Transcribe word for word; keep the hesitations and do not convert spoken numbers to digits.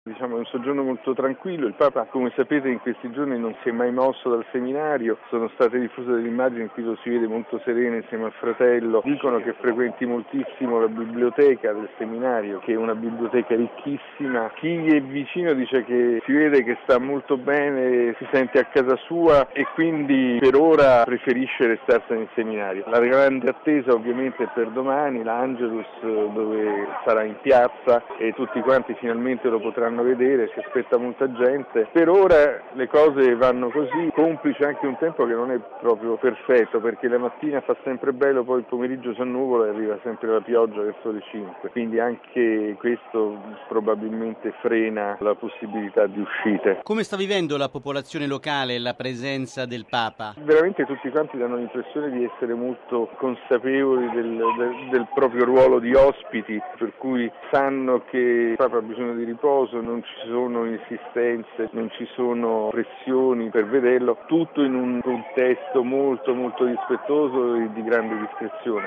Diciamo è un soggiorno molto tranquillo, il Papa come sapete in questi giorni non si è mai mosso dal seminario, sono state diffuse delle immagini in cui lo si vede molto sereno insieme al fratello, dicono che frequenti moltissimo la biblioteca del seminario, che è una biblioteca ricchissima, chi gli è vicino dice che si vede che sta molto bene, si sente a casa sua e quindi per ora preferisce restarsene in seminario. La grande attesa ovviamente è per domani, l'Angelus dove sarà in piazza e tutti quanti finalmente lo potranno vedere, si aspetta molta gente. Per ora le cose vanno così, complice anche un tempo che non è proprio perfetto perché la mattina fa sempre bello, poi il pomeriggio si annuvola e arriva sempre la pioggia verso le cinque, quindi anche questo probabilmente frena la possibilità di uscite. Come sta vivendo la popolazione locale la presenza del Papa? Veramente tutti quanti danno l'impressione di essere molto consapevoli del, del, del proprio ruolo di ospiti, per cui sanno che il Papa ha bisogno di riposo, non ci sono insistenze, non ci sono pressioni per vederlo, tutto in un contesto molto molto rispettoso e di grande discrezione.